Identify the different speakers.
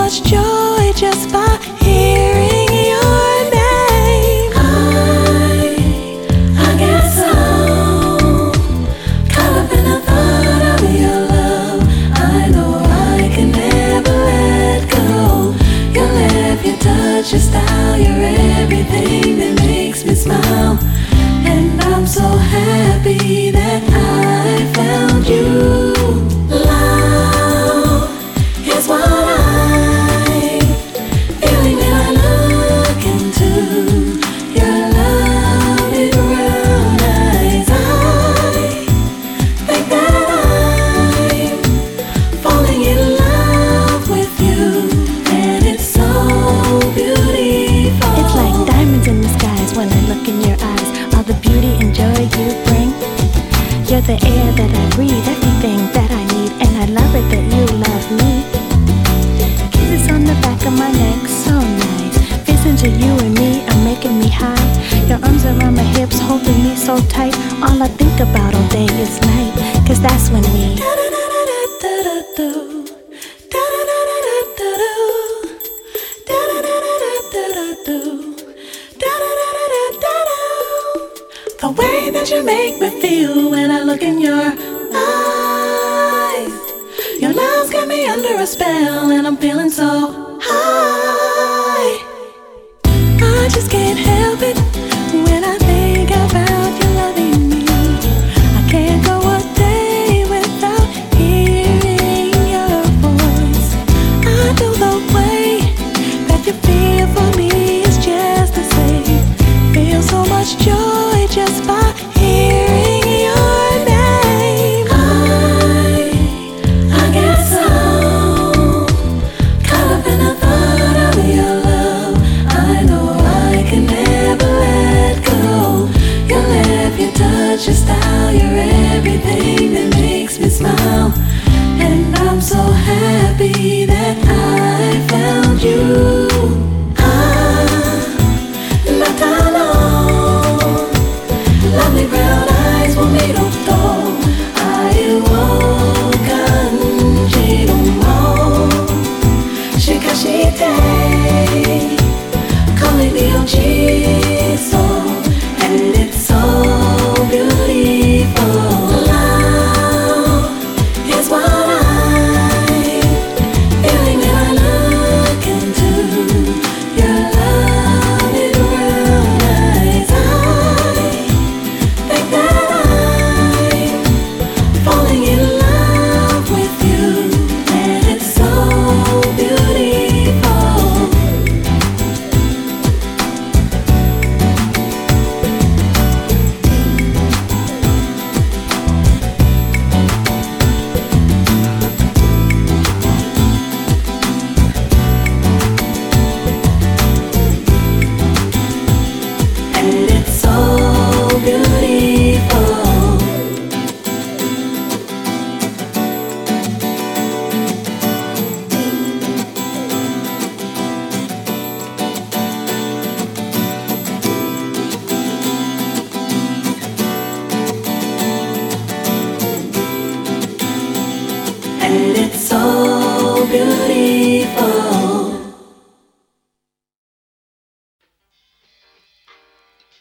Speaker 1: much joy just by hearing your name. I get so caught up in the thought of your love. I know I can never let go. Your laugh, your touch, your style, you're everything that makes me smile. And I'm so happy that I found you. Love is what I'm feeling when I look into your lovely brown eyes. I think that I'm falling in love with you, and it's so beautiful.
Speaker 2: It's like diamonds in the skies when I look in your eyes. All the beauty and joy you bring. You're the air that I breathe, everything that I need, and I love it that you love me. Kisses on the back of my neck, so nice. Visions of you and me are making me high. Your arms around my hips, holding me so tight. All I think about all day is night, 'cause that's when we
Speaker 1: the way that you make me feel when I look in your eyes. Your love's got me under a spell, and I'm feeling so high. I just can't help it when I think about you loving me. I can't go a day without hearing your voice. I know the way that you feel for me is just the same. Feel so much joy just by hearing your name. I get so caught up in the thought of your love. I know I can never let go. Your laugh, your touch, your style, you're everything that makes me smile. And I'm so happy that I found you. Lovely brown eyes will meet up though. I woke Shikashite calling me Ojiso, and it's so beautiful. Love is what I'm feeling when I look into your lovely brown eyes. I think that I'm falling in love with you, and it's so beautiful. And it's so beautiful. And it's so beautiful.